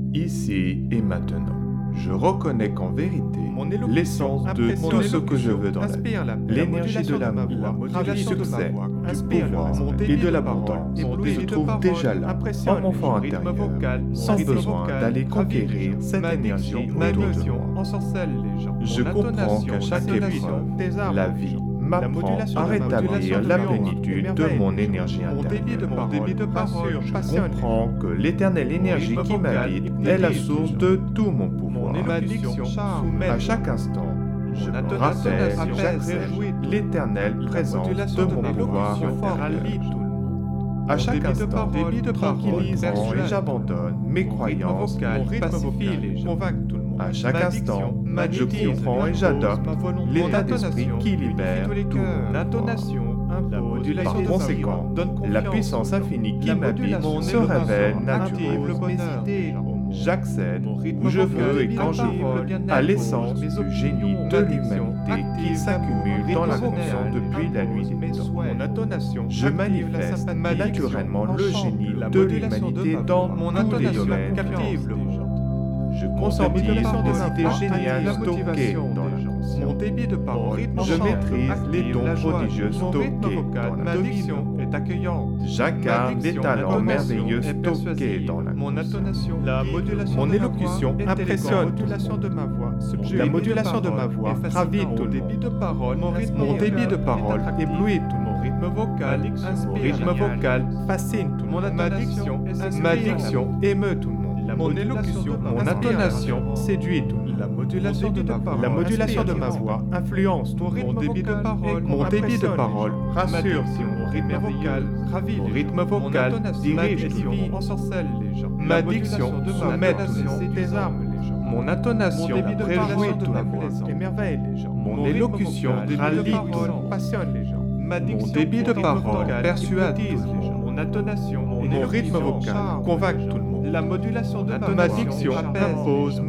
ici et maintenant. Je reconnais qu'en vérité, l'essence de tout ce que je veux dans la vie, l'énergie de l'amour, du succès, du pouvoir et de l'abondance se trouve déjà là, en mon fort intérieur, sans besoin d'aller conquérir cette énergie autour de moi. Je comprends qu'à chaque épreuve, la vie m'apprend à rétablir la plénitude de mon énergie intérieure. Je comprends que l'éternelle énergie qui m'habite est la source de tout mon pouvoir. À chaque instant, je me rappelle et j'accepte l'éternelle présence de mon pouvoir intérieur. À chaque instant, tranquillisant et j'abandonne mes croyances, mon rythme et convainc tout le monde. À chaque instant, je comprends et j'adopte l'état d'esprit qui libère tout le monde. Par conséquent, la puissance infinie qui m'habite se révèle naturellement. J'accède où je veux et quand je veux à l'essence du génie de l'humanité qui s'accumule dans l'inconscient depuis la nuit des temps. Je manifeste naturellement le génie de l'humanité dans tous les domaines. Je conscientise des idées géniales stockées dans l'inconscient. Je maîtrise les dons prodigieux stockés dans l'inconscient. J'incarne les talents merveilleux stockés dans l'inconscient. Mon élocution impressionne tout le monde. La modulation de ma voix ravit tout le monde. Mon débit de parole éblouit tout le monde. Mon rythme vocal fascine tout le monde. Ma diction émeut tout le monde. Mon élocution, mon intonation séduit tout le monde. La modulation de ma voix influence tout le monde. Mon débit de parole rassure tout le monde. Mon rythme vocal dirige tout le monde. Ma diction soumet tout le monde. Mon intonation réjouit tout le monde. Mon élocution rallie tout le monde. Mon débit de parole persuade tout le monde. Mon rythme vocal convainc tout le monde. Ma diction impose